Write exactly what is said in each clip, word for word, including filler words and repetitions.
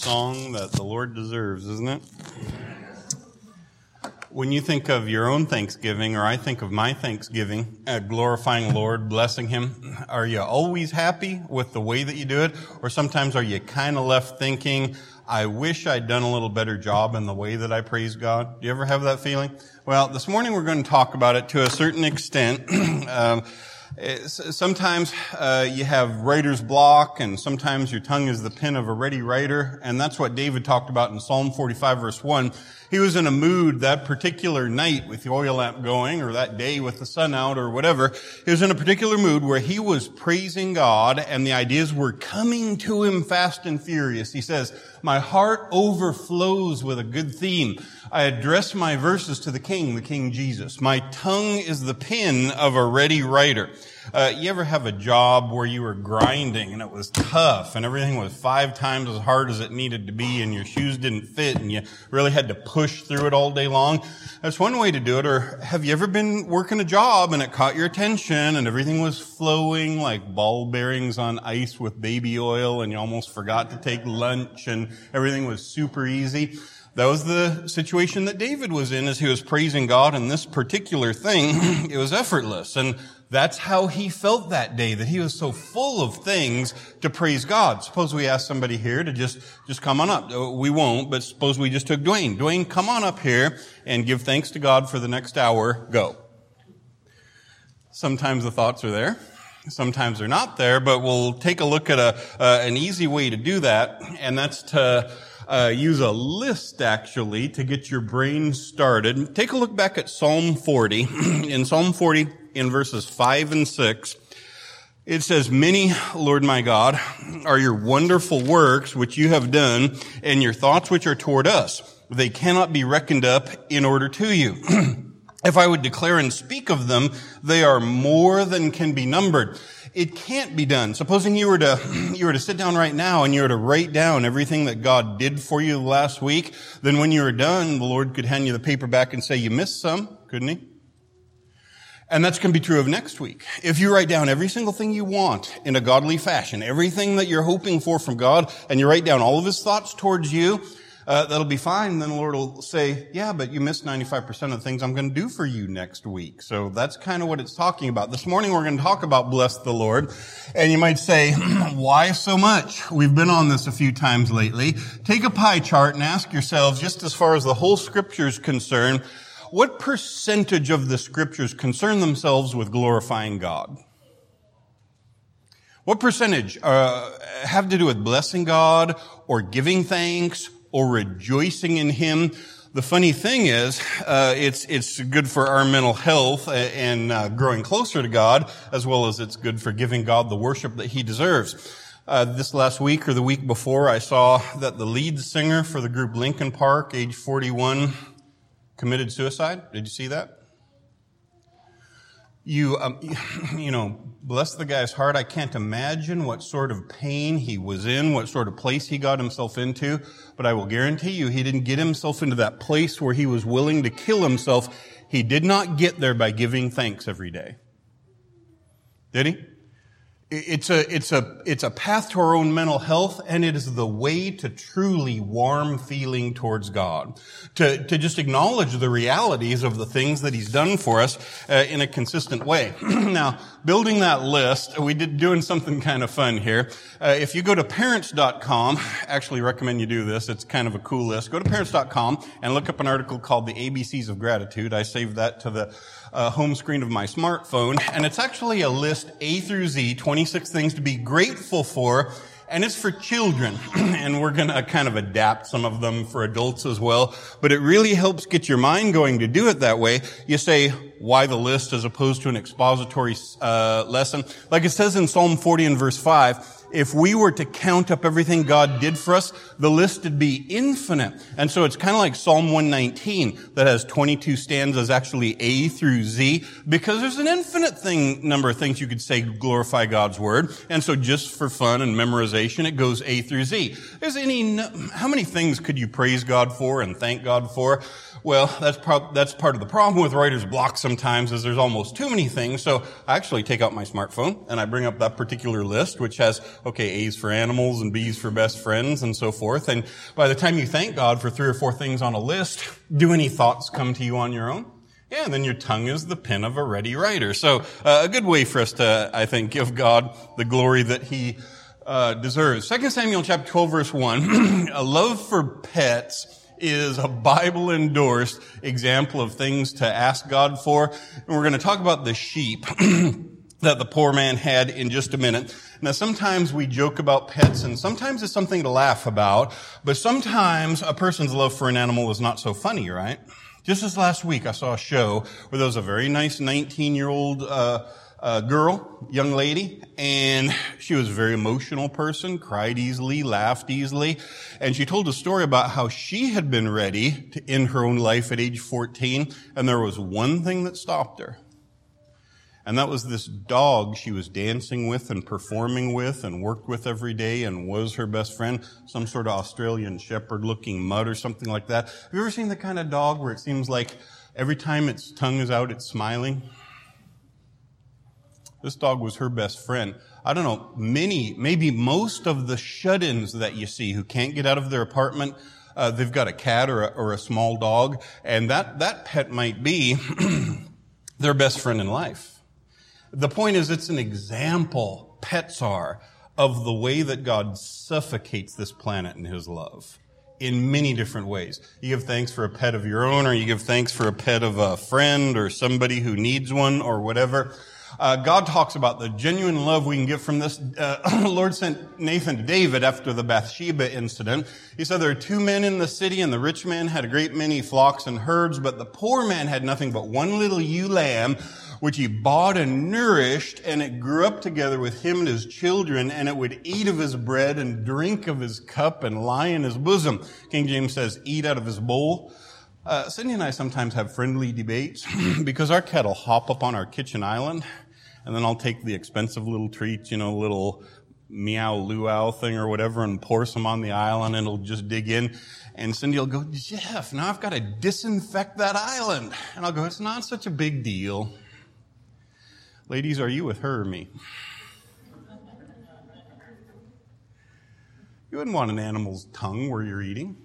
song that the Lord deserves, isn't it? When you think of your own Thanksgiving, or I think of my Thanksgiving, uh, glorifying the Lord, blessing Him, are you always happy with the way that you do it? Or sometimes are you kind of left thinking, I wish I'd done a little better job in the way that I praise God? Do you ever have that feeling? Well, this morning we're going to talk about it to a certain extent. um, Sometimes uh, you have writer's block, and sometimes your tongue is the pen of a ready writer, and that's what David talked about in Psalm forty-five, verse one. He was in a mood that particular night with the oil lamp going, or that day with the sun out, or whatever. He was in a particular mood where he was praising God, and the ideas were coming to him fast and furious. He says, my heart overflows with a good theme. I address my verses to the King, the King Jesus. My tongue is the pen of a ready writer. Uh, you ever have a job where you were grinding and it was tough and everything was five times as hard as it needed to be and your shoes didn't fit and you really had to push through it all day long? That's one way to do it. Or have you ever been working a job and it caught your attention and everything was flowing like ball bearings on ice with baby oil and you almost forgot to take lunch and everything was super easy? That was the situation that David was in as he was praising God, and this particular thing, it was effortless. And that's how he felt that day, that he was so full of things to praise God. Suppose we ask somebody here to just, just come on up. We won't, but suppose we just took Dwayne. Dwayne, come on up here and give thanks to God for the next hour. Go. Sometimes the thoughts are there. Sometimes they're not there, but we'll take a look at a, uh, an easy way to do that, and that's to Uh, use a list, actually, to get your brain started. Take a look back at Psalm forty. In Psalm forty, in verses five and six, it says, many, Lord my God, are your wonderful works which you have done, and your thoughts which are toward us. They cannot be reckoned up in order to you. If I would declare and speak of them, they are more than can be numbered. It can't be done. Supposing you were to, you were to sit down right now and you were to write down everything that God did for you last week, then when you were done, the Lord could hand you the paper back and say, you missed some, couldn't He? And that's going to be true of next week. If you write down every single thing you want in a godly fashion, everything that you're hoping for from God, and you write down all of His thoughts towards you, Uh, that'll be fine. Then the Lord will say, yeah, but you missed ninety-five percent of the things I'm going to do for you next week. So that's kind of what it's talking about. This morning we're going to talk about bless the Lord. And you might say, why so much? We've been on this a few times lately. Take a pie chart and ask yourselves, just as far as the whole Scripture is concerned, what percentage of the Scriptures concern themselves with glorifying God? What percentage uh, have to do with blessing God or giving thanks or rejoicing in Him? The funny thing is, uh, it's, it's good for our mental health and uh, growing closer to God, as well as it's good for giving God the worship that He deserves. Uh, this last week or the week before, I saw that the lead singer for the group Linkin Park, age forty-one, committed suicide. Did you see that? You, um, you know, bless the guy's heart. I can't imagine what sort of pain he was in, what sort of place he got himself into. But I will guarantee you, he didn't get himself into that place where he was willing to kill himself. He did not get there by giving thanks every day. Did he? It's a, it's a, it's a path to our own mental health, and it is the way to truly warm feeling towards God. To, to just acknowledge the realities of the things that He's done for us uh, in a consistent way. Now, building that list, we did doing something kind of fun here. Uh, if you go to parents dot com, actually recommend you do this. It's kind of a cool list. Go to parents dot com and look up an article called The A B Cs of Gratitude. I saved that to the Uh, home screen of my smartphone, and it's actually a list A through Z, twenty-six things to be grateful for, and it's for children, and we're going to kind of adapt some of them for adults as well, but it really helps get your mind going to do it that way. You say, why the list as opposed to an expository uh, lesson? Like it says in Psalm forty and verse five, if we were to count up everything God did for us, the list would be infinite. And so it's kind of like Psalm one nineteen that has twenty-two stanzas, actually A through Z, because there's an infinite thing, number of things you could say glorify God's Word. And so just for fun and memorization, it goes A through Z. There's any, how many things could you praise God for and thank God for? Well, that's pro- that's part of the problem with writer's block sometimes, is there's almost too many things. So I actually take out my smartphone and I bring up that particular list, which has Okay, A's for animals and B's for best friends and so forth. And by the time you thank God for three or four things on a list, do any thoughts come to you on your own? Yeah, and then your tongue is the pen of a ready writer. So uh, a good way for us to, I think, give God the glory that He uh, deserves. Second Samuel chapter twelve, verse one, a love for pets is a Bible-endorsed example of things to ask God for. And we're going to talk about the sheep that the poor man had in just a minute. Now, sometimes we joke about pets, and sometimes it's something to laugh about, but sometimes a person's love for an animal is not so funny, right? Just this last week, I saw a show where there was a very nice nineteen-year-old uh, uh girl, young lady, and she was a very emotional person, cried easily, laughed easily, and she told a story about how she had been ready to end her own life at age fourteen, and there was one thing that stopped her. And that was this dog she was dancing with and performing with and worked with every day and was her best friend, some sort of Australian shepherd-looking mutt or something like that. Have you ever seen the kind of dog where it seems like every time its tongue is out, it's smiling? This dog was her best friend. I don't know, many, maybe most of the shut-ins that you see who can't get out of their apartment, uh, they've got a cat or a, or a small dog, and that, that pet might be their best friend in life. The point is, it's an example, pets are, of the way that God suffocates this planet in His love in many different ways. You give thanks for a pet of your own, or you give thanks for a pet of a friend or somebody who needs one or whatever. Uh, God talks about the genuine love we can get from this. Uh, the Lord sent Nathan to David after the Bathsheba incident. He said there are two men in the city, and the rich man had a great many flocks and herds, but the poor man had nothing but one little ewe lamb, which he bought and nourished, and it grew up together with him and his children, and it would eat of his bread and drink of his cup and lie in his bosom. King James says, eat out of his bowl. Uh, Cindy and I sometimes have friendly debates because our cat will hop up on our kitchen island, and then I'll take the expensive little treats, you know, little meow luau thing or whatever, and pour some on the island, and it'll just dig in. And Cindy will go, Jeff, now I've got to disinfect that island. And I'll go, it's not such a big deal. Ladies, are you with her or me? You wouldn't want an animal's tongue where you're eating.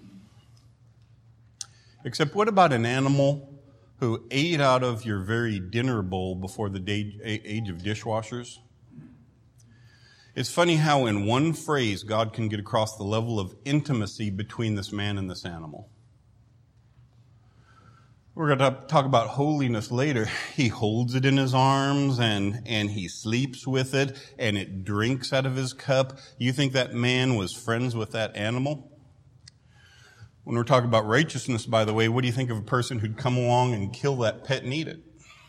Except what about an animal who ate out of your very dinner bowl before the day, age of dishwashers? It's funny how in one phrase God can get across the level of intimacy between this man and this animal. We're going to talk about holiness later. He holds it in his arms and, and he sleeps with it and it drinks out of his cup. You think that man was friends with that animal? When we're talking about righteousness, by the way, what do you think of a person who'd come along and kill that pet and eat it?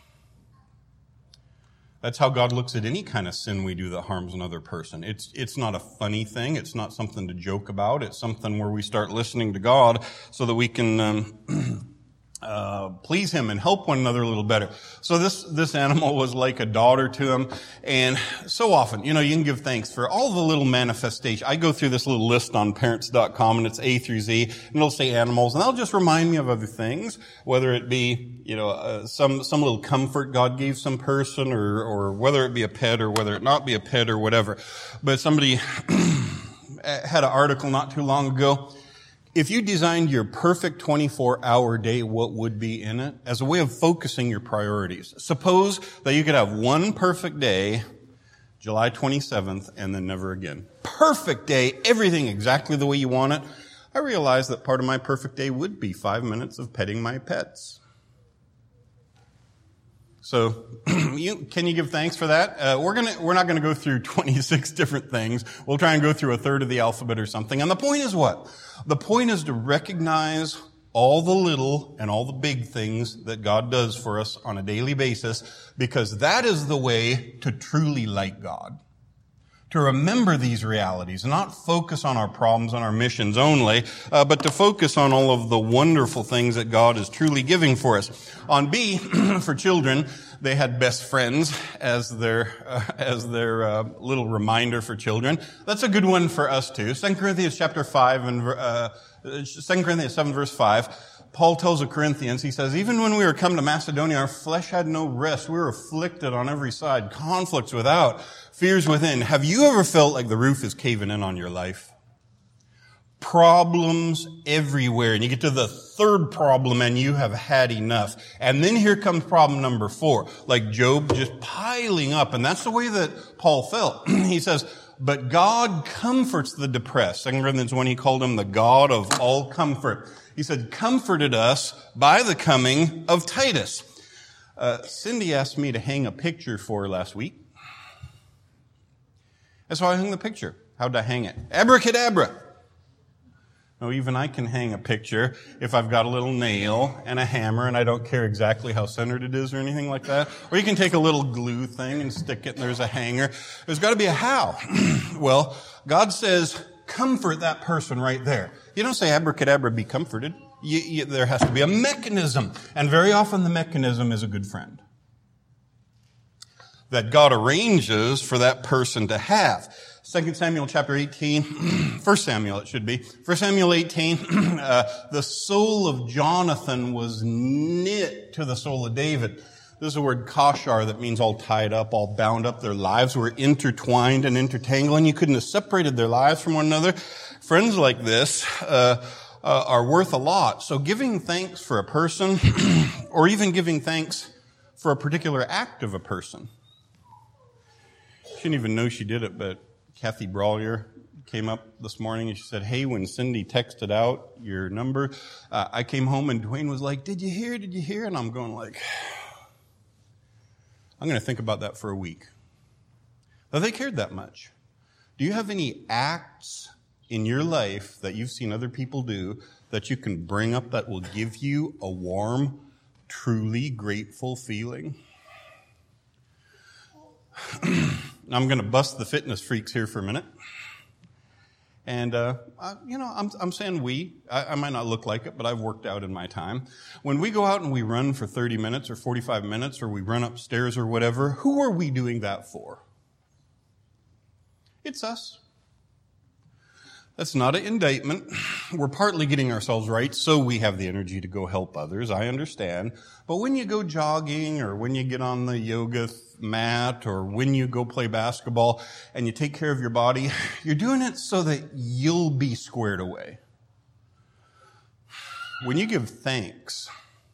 That's how God looks at any kind of sin we do that harms another person. It's, it's not a funny thing. It's not something to joke about. It's something where we start listening to God so that we can, um, Uh, please Him and help one another a little better. So this, this animal was like a daughter to him. And so often, you know, you can give thanks for all the little manifestations. I go through this little list on parents dot com and it's A through Z and it'll say animals and they'll just remind me of other things, whether it be, you know, uh, some, some little comfort God gave some person or, or whether it be a pet or whether it not be a pet or whatever. But somebody had an article not too long ago. If you designed your perfect twenty-four hour day, what would be in it? As a way of focusing your priorities. Suppose that you could have one perfect day, July twenty-seventh, and then never again. Perfect day, everything exactly the way you want it. I realized that part of my perfect day would be five minutes of petting my pets. So, you, can you give thanks for that? Uh, we're gonna, we're not gonna go through twenty-six different things. We'll try and go through a third of the alphabet or something. And the point is what? The point is to recognize all the little and all the big things that God does for us on a daily basis, because that is the way to truly like God. To remember these realities and not focus on our problems and our missions only, uh, but to focus on all of the wonderful things that God is truly giving for us. On B, for children, they had best friends as their uh, as their uh, little reminder for children. That's a good one for us too. Second Corinthians chapter five and uh, Second Corinthians seven verse five. Paul tells the Corinthians, he says, even when we were come to Macedonia, our flesh had no rest. We were afflicted on every side, conflicts without. Fears within. Have you ever felt like the roof is caving in on your life? Problems everywhere. And you get to the third problem and you have had enough. And then here comes problem number four. Like Job, just piling up. And that's the way that Paul felt. He says, but God comforts the depressed. Second Corinthians one, he called him the God of all comfort. He said, comforted us by the coming of Titus. Uh, Cindy asked me to hang a picture for her last week. That's why I hung the picture. How'd I hang it? Abracadabra. No, even I can hang a picture if I've got a little nail and a hammer and I don't care exactly how centered it is or anything like that. Or you can take a little glue thing and stick it and there's a hanger. There's got to be a how. Well, God says, comfort that person right there. You don't say abracadabra, be comforted. You, you, there has to be a mechanism. And very often the mechanism is a good friend that God arranges for that person to have. Second Samuel chapter eighteen, First Samuel it should be. First Samuel eighteen, uh, the soul of Jonathan was knit to the soul of David. This is the word kashar that means all tied up, all bound up. Their lives were intertwined and intertangled, and you couldn't have separated their lives from one another. Friends like this uh, uh, are worth a lot. So giving thanks for a person, or even giving thanks for a particular act of a person. She didn't even know she did it, but Kathy Brawlier came up this morning and she said, hey, when Cindy texted out your number, uh, I came home and Dwayne was like, did you hear, did you hear? And I'm going like, I'm going to think about that for a week. That they cared that much. Do you have any acts in your life that you've seen other people do that you can bring up that will give you a warm, truly grateful feeling? I'm going to bust the fitness freaks here for a minute. And, uh, I, you know, I'm, I'm saying we. I, I might not look like it, but I've worked out in my time. When we go out and we run for thirty minutes or forty-five minutes or we run upstairs or whatever, who are we doing that for? It's us. That's not an indictment. We're partly getting ourselves right so we have the energy to go help others. I understand. But when you go jogging or when you get on the yoga mat or when you go play basketball and you take care of your body, you're doing it so that you'll be squared away. When you give thanks,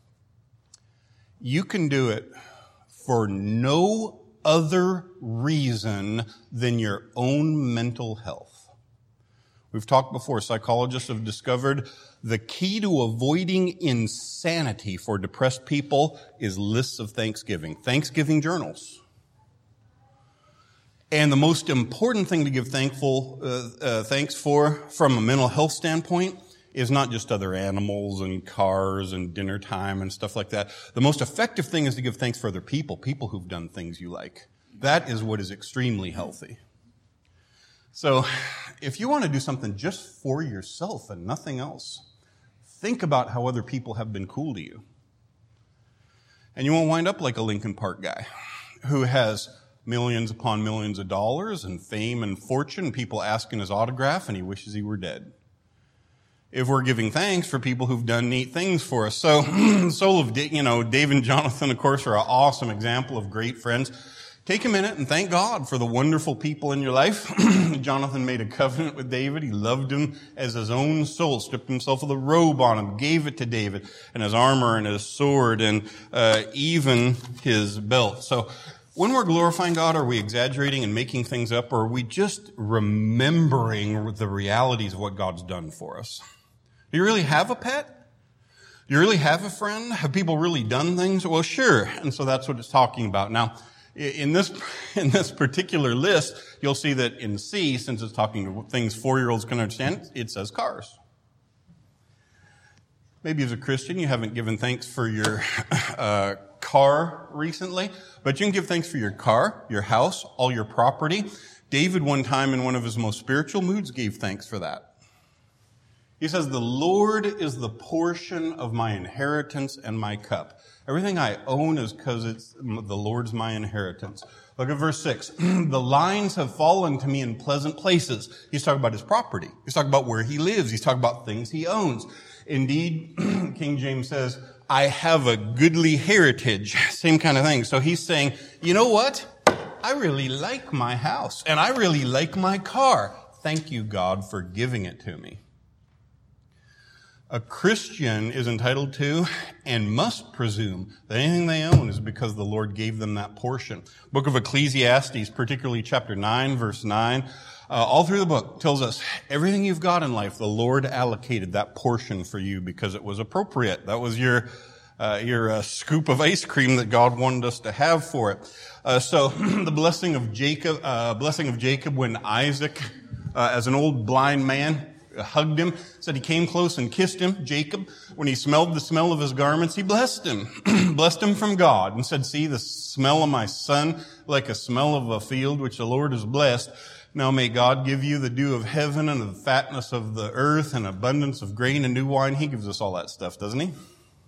you can do it for no other reason than your own mental health. We've talked before, psychologists have discovered the key to avoiding insanity for depressed people is lists of Thanksgiving, Thanksgiving journals. And the most important thing to give thankful, uh, uh, thanks for from a mental health standpoint is not just other animals and cars and dinner time and stuff like that. The most effective thing is to give thanks for other people, people who've done things you like. That is what is extremely healthy. So if you want to do something just for yourself and nothing else, think about how other people have been cool to you. And you won't wind up like a Lincoln Park guy who has millions upon millions of dollars and fame and fortune, people asking his autograph, and he wishes he were dead. If we're giving thanks for people who've done neat things for us. So, soul of, you know, Dave and Jonathan, of course, are an awesome example of great friends. Take a minute and thank God for the wonderful people in your life. Jonathan made a covenant with David. He loved him as his own soul, stripped himself of the robe on him, gave it to David, and his armor and his sword and uh, even his belt. So when we're glorifying God, are we exaggerating and making things up, or are we just remembering the realities of what God's done for us? Do you really have a pet? Do you really have a friend? Have people really done things? Well, sure. And so that's what it's talking about. Now, In this, in this particular list, you'll see that in C, since it's talking to things four-year-olds can understand, it says cars. Maybe as a Christian, you haven't given thanks for your uh, car recently, but you can give thanks for your car, your house, all your property. David, one time in one of his most spiritual moods, gave thanks for that. He says, the Lord is the portion of my inheritance and my cup. Everything I own is because it's the Lord's my inheritance. Look at verse six. The lines have fallen to me in pleasant places. He's talking about his property. He's talking about where he lives. He's talking about things he owns. Indeed, King James says, I have a goodly heritage. Same kind of thing. So he's saying, you know what? I really like my house, and I really like my car. Thank you, God, for giving it to me. A Christian is entitled to and must presume that anything they own is because the Lord gave them that portion. Book of Ecclesiastes, particularly chapter nine, verse nine, uh, all through the book tells us everything you've got in life, the Lord allocated that portion for you because it was appropriate. That was your uh, your uh, scoop of ice cream that God wanted us to have for it. Uh, so the blessing of Jacob, uh, blessing of Jacob when Isaac, uh, as an old blind man, hugged him, said he came close and kissed him. Jacob, when he smelled the smell of his garments, he blessed him, blessed him from God, and said, see the smell of my son, like a smell of a field which the Lord has blessed. Now may God give you the dew of heaven and the fatness of the earth and abundance of grain and new wine. He gives us all that stuff, doesn't he?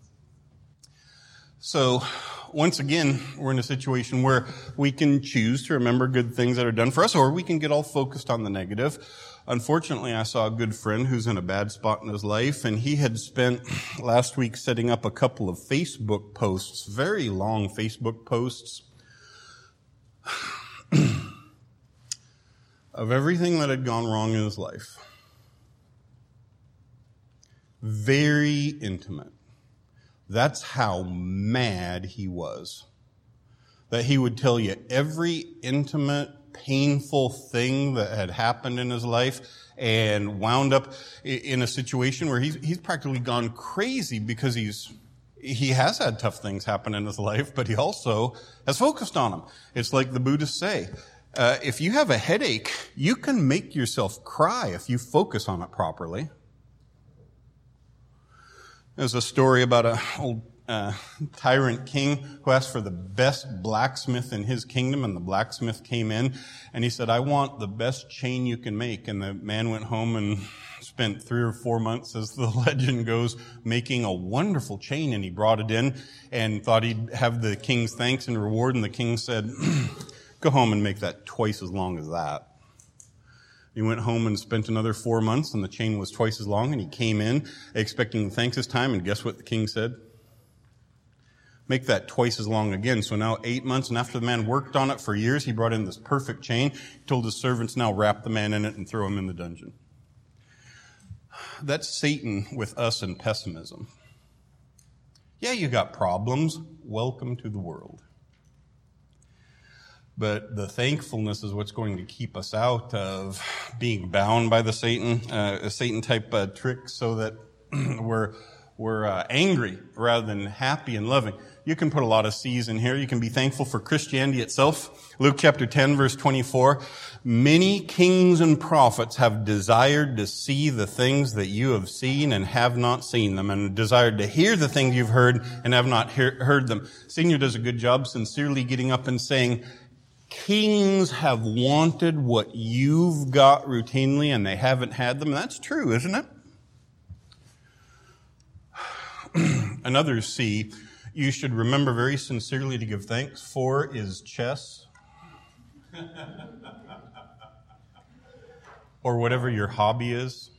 So, once again, we're in a situation where we can choose to remember good things that are done for us, or we can get all focused on the negative. Unfortunately, I saw a good friend who's in a bad spot in his life, and he had spent last week setting up a couple of Facebook posts, very long Facebook posts, of everything that had gone wrong in his life. Very intimate. That's how mad he was. That he would tell you every intimate, painful thing that had happened in his life and wound up in a situation where he's, he's practically gone crazy because he's, he has had tough things happen in his life, but he also has focused on them. It's like the Buddhists say, uh, if you have a headache, you can make yourself cry if you focus on it properly. There's a story about an old uh, tyrant king who asked for the best blacksmith in his kingdom, and the blacksmith came in, and he said, I want the best chain you can make. And the man went home and spent three or four months, as the legend goes, making a wonderful chain, and he brought it in and thought he'd have the king's thanks and reward, and the king said, go home and make that twice as long as that. He went home and spent another four months, and the chain was twice as long, and he came in expecting thanks this time, and guess what the king said? Make that twice as long again. So now eight months, and after the man worked on it for years, he brought in this perfect chain. He told his servants, now wrap the man in it and throw him in the dungeon. That's Satan with us and pessimism. Yeah, you got problems. Welcome to the world. But the thankfulness is what's going to keep us out of being bound by the Satan, uh, Satan-type uh, tricks, so that we're we're uh, angry rather than happy and loving. You can put a lot of C's in here. You can be thankful for Christianity itself. Luke chapter ten, verse twenty-four. Many kings and prophets have desired to see the things that you have seen and have not seen them, and desired to hear the things you've heard and have not hear, heard them. Senior does a good job sincerely getting up and saying, kings have wanted what you've got routinely and they haven't had them. That's true, isn't it? Another C you should remember very sincerely to give thanks for is chess. Or whatever your hobby is.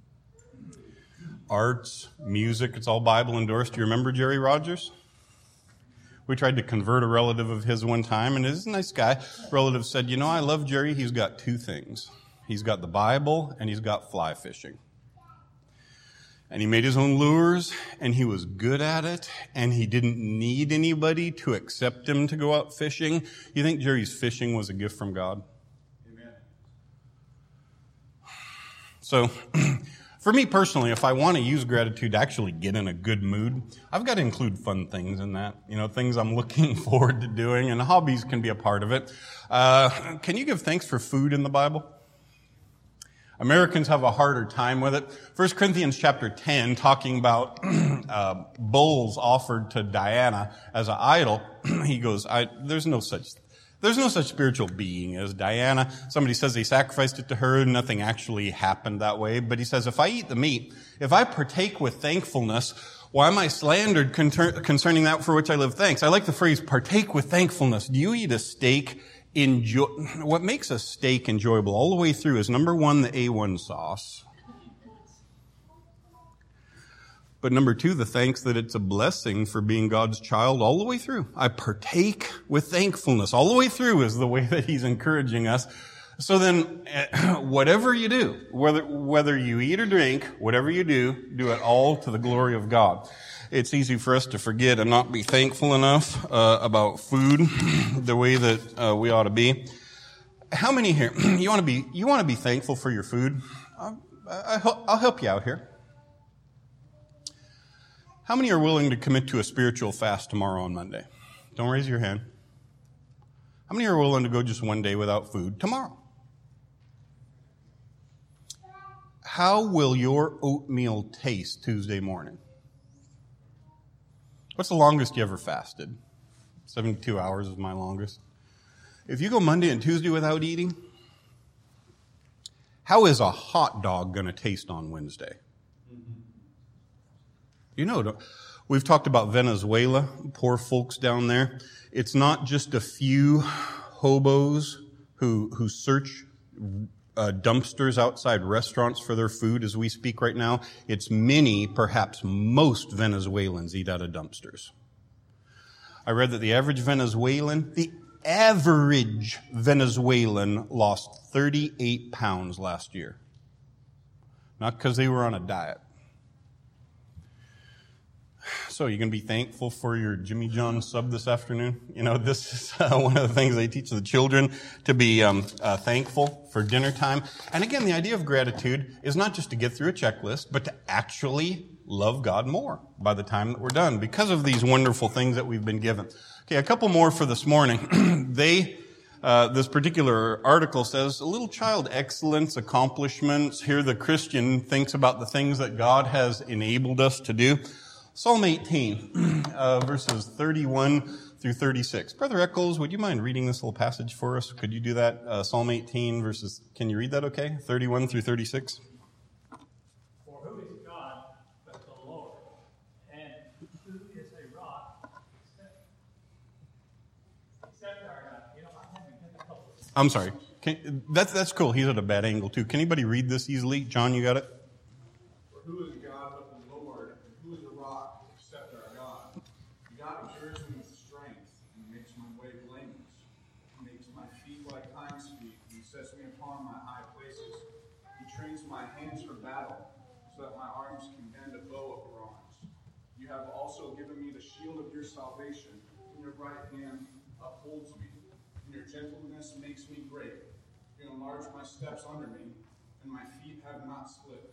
Arts, music, it's all Bible endorsed. Do you remember Jerry Rogers? We tried to convert a relative of his one time, and he's a nice guy. Relative said, you know, I love Jerry. He's got two things. He's got the Bible, and he's got fly fishing. And he made his own lures, and he was good at it, and he didn't need anybody to accept him to go out fishing. You think Jerry's fishing was a gift from God? Amen. So, for me personally, if I want to use gratitude to actually get in a good mood, I've got to include fun things in that. You know, things I'm looking forward to doing, and hobbies can be a part of it. Uh, can you give thanks for food in the Bible? Americans have a harder time with it. First Corinthians chapter ten, talking about uh, bulls offered to Diana as an idol, he goes, I, there's no such There's no such spiritual being as Diana. Somebody says they sacrificed it to her and nothing actually happened that way. But he says, if I eat the meat, if I partake with thankfulness, why am I slandered concerning that for which I live thanks? I like the phrase, partake with thankfulness. Do you eat a steak? Enjoy, what makes a steak enjoyable all the way through is, number one, the A one sauce. But number two, the thanks that it's a blessing for being God's child all the way through. I partake with thankfulness all the way through is the way that he's encouraging us. So then, whatever you do, whether, whether you eat or drink, whatever you do, do it all to the glory of God. It's easy for us to forget and not be thankful enough uh, about food the way that uh, we ought to be. How many here, you want to be, you want to be thankful for your food? I, I, I'll help you out here. How many are willing to commit to a spiritual fast tomorrow on Monday? Don't raise your hand. How many are willing to go just one day without food tomorrow? How will your oatmeal taste Tuesday morning? What's the longest you ever fasted? seventy-two hours is my longest. If you go Monday and Tuesday without eating, how is a hot dog going to taste on Wednesday? You know, we've talked about Venezuela, poor folks down there. It's not just a few hobos who who search uh, dumpsters outside restaurants for their food as we speak right now. It's many, perhaps most Venezuelans eat out of dumpsters. I read that the average Venezuelan, the average Venezuelan lost thirty-eight pounds last year. Not because they were on a diet. So you can be thankful for your Jimmy John sub this afternoon. You know, this is uh, one of the things they teach the children, to be um, uh, thankful for dinner time. And again, the idea of gratitude is not just to get through a checklist, but to actually love God more by the time that we're done because of these wonderful things that we've been given. Okay, a couple more for this morning. they, uh, this particular article says, a little child excellence, accomplishments. Here the Christian thinks about the things that God has enabled us to do. Psalm eighteen, uh, verses thirty-one through thirty-six. Brother Eccles, would you mind reading this little passage for us? Could you do that? Uh, Psalm eighteen verses, can you read that okay? thirty-one through thirty-six. For who is God but the Lord? And who is a rock except, except our God? You know, I'm having difficulty. I'm sorry. Can, that's, that's cool. He's at a bad angle too. Can anybody read this easily? John, you got it? For who is God but the Lord? And who is a rock except our God? God assures me with strength and makes my way blameless. He makes my feet like hinds' feet. He sets me upon my high places. He trains my hands for battle so that my arms can bend a bow of bronze. You have also given me the shield of your salvation. And your right hand upholds me. And your gentleness makes me great. You enlarge my steps under me, and my feet have not slipped.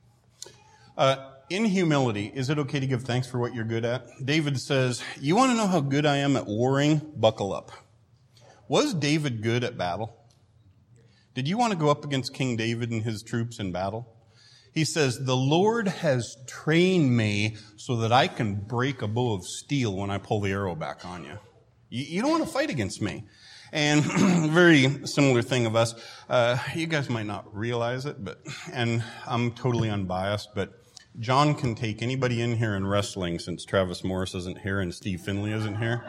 Uh, in humility, is it okay to give thanks for what you're good at? David says, you want to know how good I am at warring? Buckle up. Was David good at battle? Did you want to go up against King David and his troops in battle? He says, the Lord has trained me so that I can break a bow of steel when I pull the arrow back on you. You, you don't want to fight against me. And very similar thing of us. Uh, you guys might not realize it, but, and I'm totally unbiased, but John can take anybody in here in wrestling since Travis Morris isn't here and Steve Finley isn't here.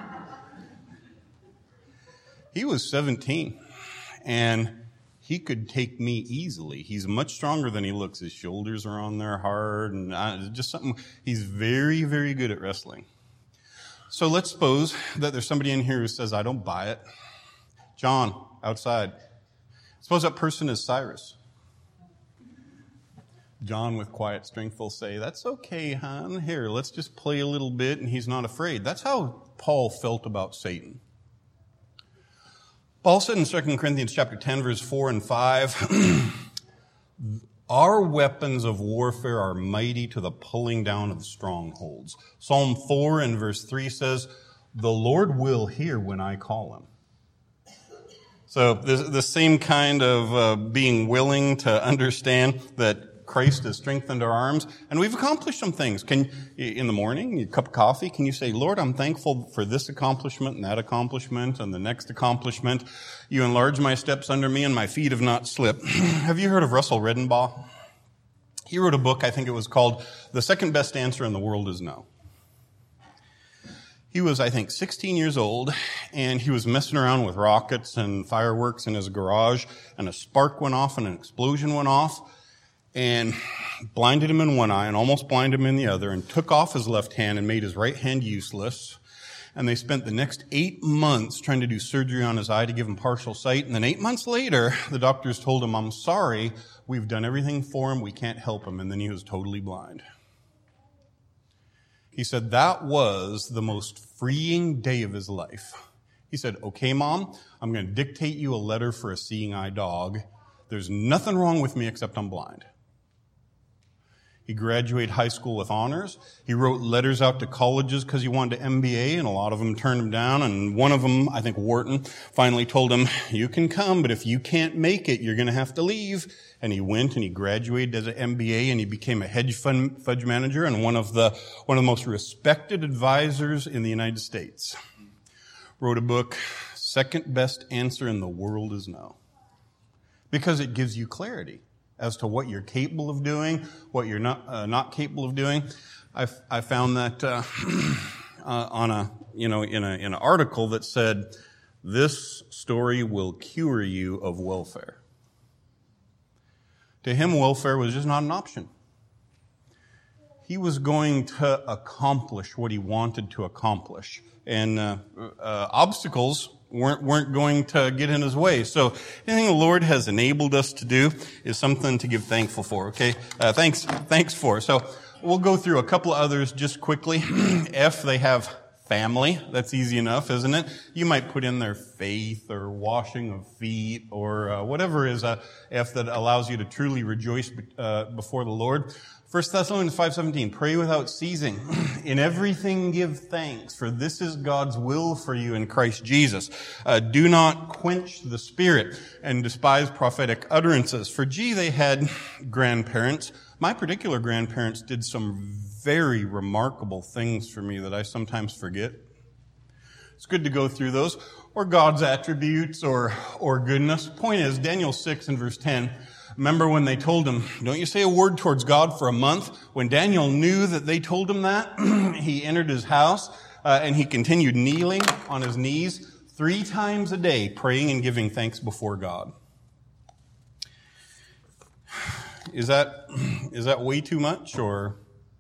He was seventeen, and he could take me easily. He's much stronger than he looks. His shoulders are on there hard, and uh, just something. He's very, very good at wrestling. So let's suppose that there's somebody in here who says, I don't buy it. John, outside. Suppose that person is Cyrus. John, with quiet strength, will say, that's okay, hon. Here, let's just play a little bit, and he's not afraid. That's how Paul felt about Satan. Paul said in Second Corinthians chapter ten, verse four and five, our weapons of warfare are mighty to the pulling down of strongholds. Psalm four and verse three says, the Lord will hear when I call him. So the, the same kind of uh, being willing to understand that Christ has strengthened our arms, and we've accomplished some things. Can, in the morning, a cup of coffee, can you say, Lord, I'm thankful for this accomplishment and that accomplishment and the next accomplishment. You enlarge my steps under me and my feet have not slipped. Have you heard of Russell Redenbaugh? He wrote a book, I think it was called The Second Best Answer in the World is No. He was, I think, sixteen years old, and he was messing around with rockets and fireworks in his garage, and a spark went off and an explosion went off. and blinded him in one eye and almost blinded him in the other, and took off his left hand and made his right hand useless. And they spent the next eight months trying to do surgery on his eye to give him partial sight. And then eight months later, the doctors told him, I'm sorry, we've done everything for him, we can't help him. And then he was totally blind. He said that was the most freeing day of his life. He said, okay, Mom, I'm going to dictate you a letter for a seeing eye dog. There's nothing wrong with me except I'm blind. He graduated high school with honors. He wrote letters out to colleges because he wanted an M B A, and a lot of them turned him down. And one of them, I think Wharton, finally told him, you can come, but if you can't make it, you're going to have to leave. And he went and he graduated as an M B A, and he became a hedge fund fudge manager and one of the one of the most respected advisors in the United States. Wrote a book, Second Best Answer in the World is No. Because it gives you clarity as to what you're capable of doing, what you're not uh, not capable of doing. I I found that uh, uh, on a you know in a in an article that said this story will cure you of welfare. To him, welfare was just not an option. He was going to accomplish what he wanted to accomplish, and uh, uh, obstacles weren't weren't going to get in his way. So anything the Lord has enabled us to do is something to give thankful for. Okay, uh, thanks thanks for. So we'll go through a couple of others just quickly. F, they have family. That's easy enough, isn't it? You might put in their faith or washing of feet or uh, whatever is a F that allows you to truly rejoice uh, before the Lord. First Thessalonians five seventeen, pray without ceasing. In everything give thanks, for this is God's will for you in Christ Jesus. Uh, do not quench the Spirit and despise prophetic utterances. For gee, they had grandparents. My particular grandparents did some very remarkable things for me that I sometimes forget. It's good to go through those, or God's attributes, or or goodness. Point is, Daniel six and verse ten, remember when they told him, don't you say a word towards God for a month? When Daniel knew that they told him that, he entered his house, uh, and he continued kneeling on his knees three times a day, praying and giving thanks before God. Is that, is that way too much, or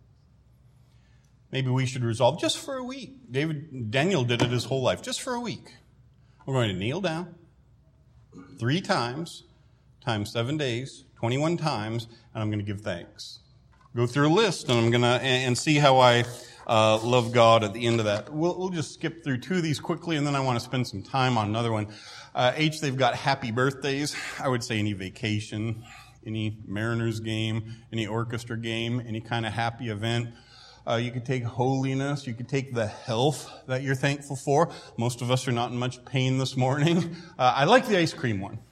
maybe we should resolve just for a week? David, Daniel did it his whole life, just for a week. We're going to kneel down three times, times seven days, twenty-one times, and I'm going to give thanks. Go through a list, and I'm going to, and see how I uh, love God at the end of that. We'll, we'll just skip through two of these quickly, and then I want to spend some time on another one. Uh, H, they've got happy birthdays. I would say any vacation, any Mariners game, any orchestra game, any kind of happy event. Uh, you could take holiness. You could take the health that you're thankful for. Most of us are not in much pain this morning. Uh, I like the ice cream one.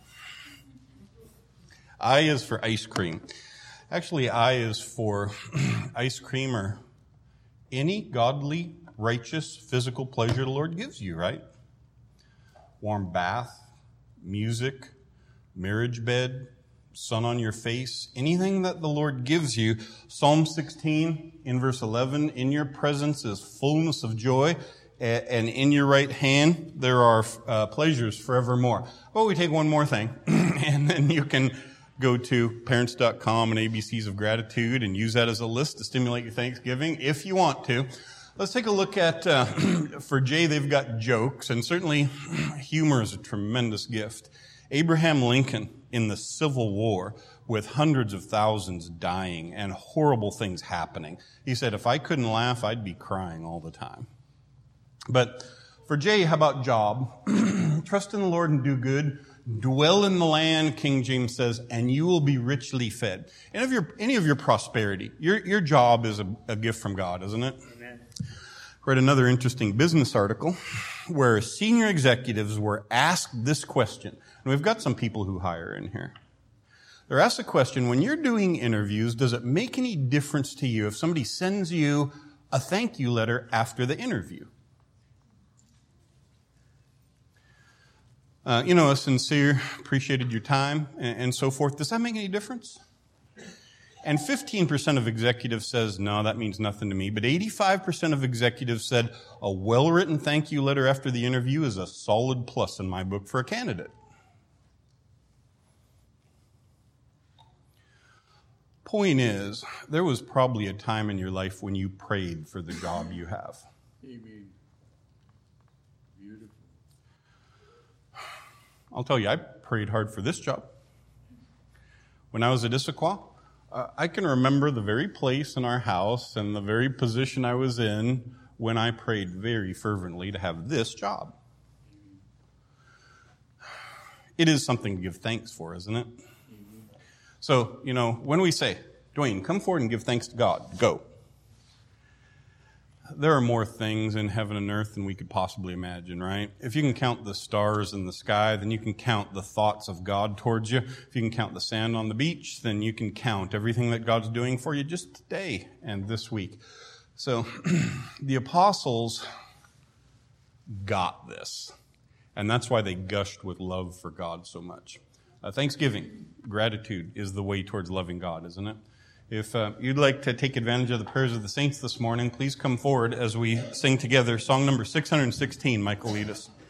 I is for ice cream. Actually, I is for ice cream or any godly, righteous, physical pleasure the Lord gives you, right? Warm bath, music, marriage bed, sun on your face, anything that the Lord gives you. Psalm sixteen in verse eleven, in your presence is fullness of joy, and in your right hand there are uh, pleasures forevermore. Well, we take one more thing, and then you can go to parents dot com and A B Cs of Gratitude and use that as a list to stimulate your Thanksgiving if you want to. Let's take a look at, uh, for Jay, they've got jokes, and certainly humor is a tremendous gift. Abraham Lincoln in the Civil War, with hundreds of thousands dying and horrible things happening, he said, if I couldn't laugh, I'd be crying all the time. But for Jay, how about job? Trust in the Lord and do good. Dwell in the land, King James says, and you will be richly fed. Any of your, any of your prosperity, your, your job is a, a gift from God, isn't it? Amen. Read another interesting business article where senior executives were asked this question. And we've got some people who hire in here. They're asked the question, when you're doing interviews, does it make any difference to you if somebody sends you a thank you letter after the interview? Uh, you know, a sincere, appreciated your time, and, and so forth. Does that make any difference? And fifteen percent of executives says, no, that means nothing to me. But eighty-five percent of executives said, a well-written thank you letter after the interview is a solid plus in my book for a candidate. Point is, there was probably a time in your life when you prayed for the job you have. Amen. Beautiful. I'll tell you, I prayed hard for this job. When I was at Issaquah, uh, I can remember the very place in our house and the very position I was in when I prayed very fervently to have this job. It is something to give thanks for, isn't it? So, you know, when we say, Dwayne, come forward and give thanks to God, go. There are more things in heaven and earth than we could possibly imagine, right? If you can count the stars in the sky, then you can count the thoughts of God towards you. If you can count the sand on the beach, then you can count everything that God's doing for you just today and this week. So, the apostles got this. And that's why they gushed with love for God so much. Uh, thanksgiving, gratitude is the way towards loving God, isn't it? If uh, you'd like to take advantage of the prayers of the saints this morning, please come forward as we sing together song number six hundred sixteen. Michael, lead us.